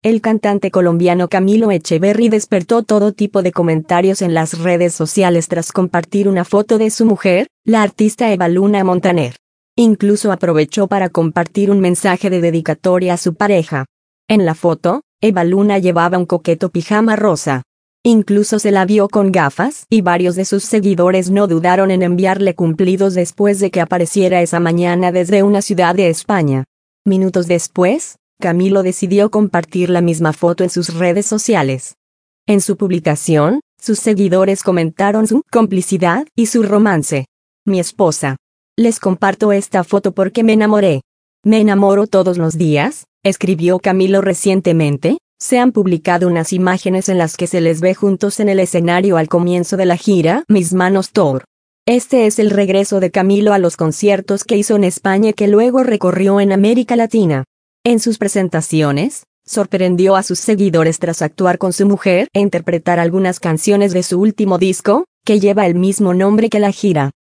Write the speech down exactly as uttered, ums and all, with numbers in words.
El cantante colombiano Camilo Echeverry despertó todo tipo de comentarios en las redes sociales tras compartir una foto de su mujer, la artista Eva Luna Montaner. Incluso aprovechó para compartir un mensaje de dedicatoria a su pareja. En la foto, Eva Luna llevaba un coqueto pijama rosa. Incluso se la vio con gafas, y varios de sus seguidores no dudaron en enviarle cumplidos después de que apareciera esa mañana desde una ciudad de España. Minutos después, Camilo decidió compartir la misma foto en sus redes sociales. En su publicación, sus seguidores comentaron su complicidad y su romance. Mi esposa. Les comparto esta foto porque me enamoré. Me enamoro todos los días, escribió Camilo recientemente. Se han publicado unas imágenes en las que se les ve juntos en el escenario al comienzo de la gira Mis Manos Tour. Este es el regreso de Camilo a los conciertos que hizo en España y que luego recorrió en América Latina. En sus presentaciones, sorprendió a sus seguidores tras actuar con su mujer e interpretar algunas canciones de su último disco, que lleva el mismo nombre que la gira.